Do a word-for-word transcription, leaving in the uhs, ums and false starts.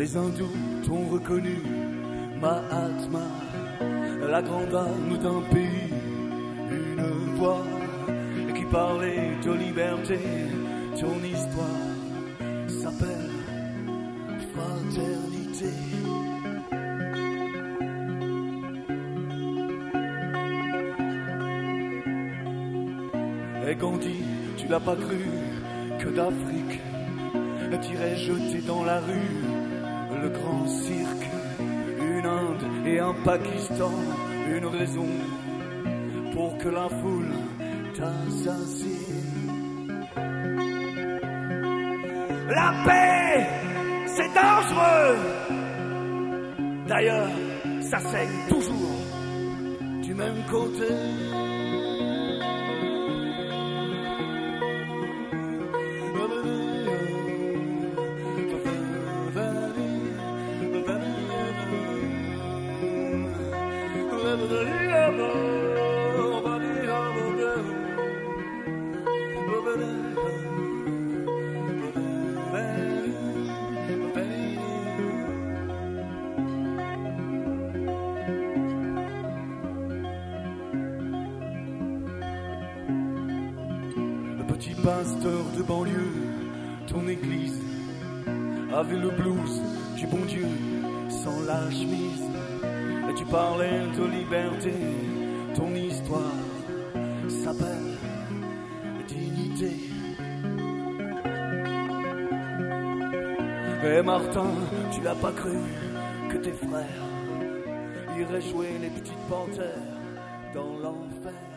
Les hindous t'ont reconnu, Mahatma, la grande âme d'un pays, une voix qui parlait de liberté. Ton histoire s'appelle fraternité. Et Gandhi, tu l'as pas cru, que d'Afrique t'irait jeter dans la rue le grand cirque, une Inde et un Pakistan, une raison pour que la foule t'assassine. La paix, c'est dangereux. D'ailleurs, ça saigne toujours du même côté. Le petit pasteur de banlieue, ton église avait le blues du bon Dieu sans la chemise. Et tu parlais de liberté, ton histoire s'appelle dignité. Et Martin, tu l'as pas cru que tes frères iraient jouer les petites panthères dans l'enfer.